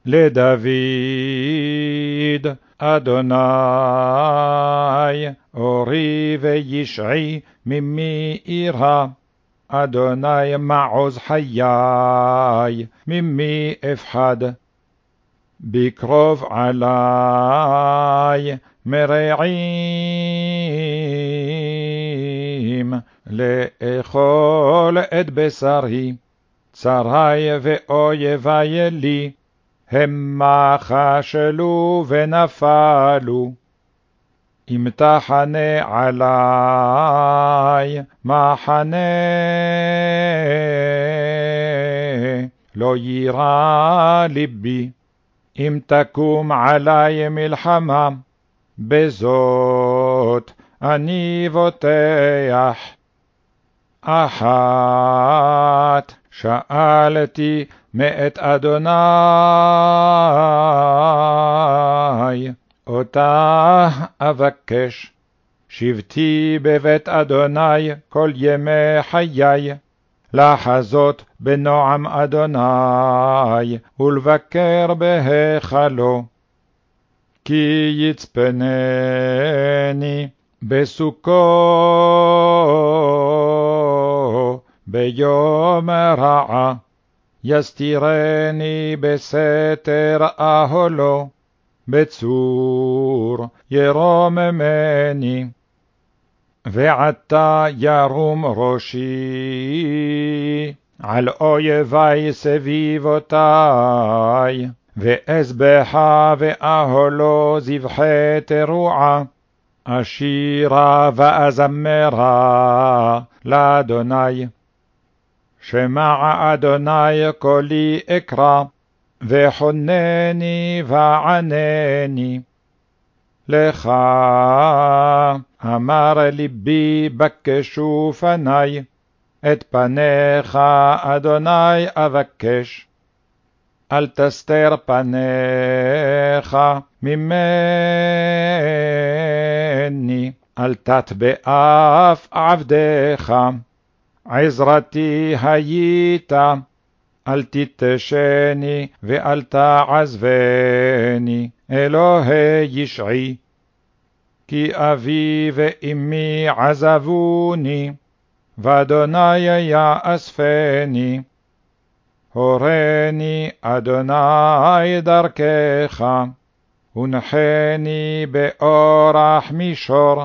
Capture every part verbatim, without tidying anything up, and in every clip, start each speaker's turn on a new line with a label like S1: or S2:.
S1: לדוד אדוני אורי וישעי ממי אירא, אדוני מעוז חיי ממי אפחד. בקרוב עלי מרעים לאכול את בשרי, צרי ואויבי לי, המה כשלו ונפלו. אם תחנה עלי מחנה, לא יירא ליבי. אם תקום עלי מלחמה, בזאת אני בוטח. אחת שאלתי מאת אדוני, אותה אבקש. שבתי בבית אדוני כל ימי חיי, לחזות בנועם אדוני ולבקר בהיכלו. כי יצפנני בסוכו ביום רעה, יסתירני בסתר אהלו, בצור ירוממני. ועתה ירום ראשי על אויבי סביבותי, ואזבחה ואהלו זבחי תרועה, אשירה ואזמרה לאדוני. שמע אדוני קולי אקרא, וחונני וענני. לך אמר ליבי בקשו פני, את פניך אדוני אבקש. אל תסתר פניך ממני, אל תטבע אף עבדך. עזרתי היית, אל תתשני ואל תעזבני, אלוהי ישעי. כי אבי ואמי עזבוני, ואדוני יאספני. הורני אדוני דרכך, ונחני באורח מישור,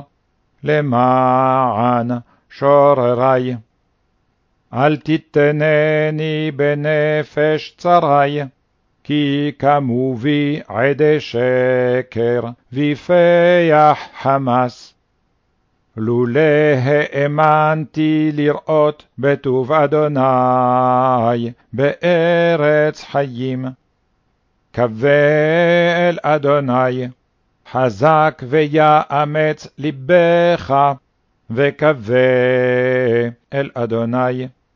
S1: למען שוררי. אל תתנני בנפש צרי, כי קמו בי עדי שקר ויפח חמס. לולא האמנתי לראות בטוב אדוני בארץ חיים. קווה אל אדוני, חזק ויאמץ לבך, וקווה אל אדוני.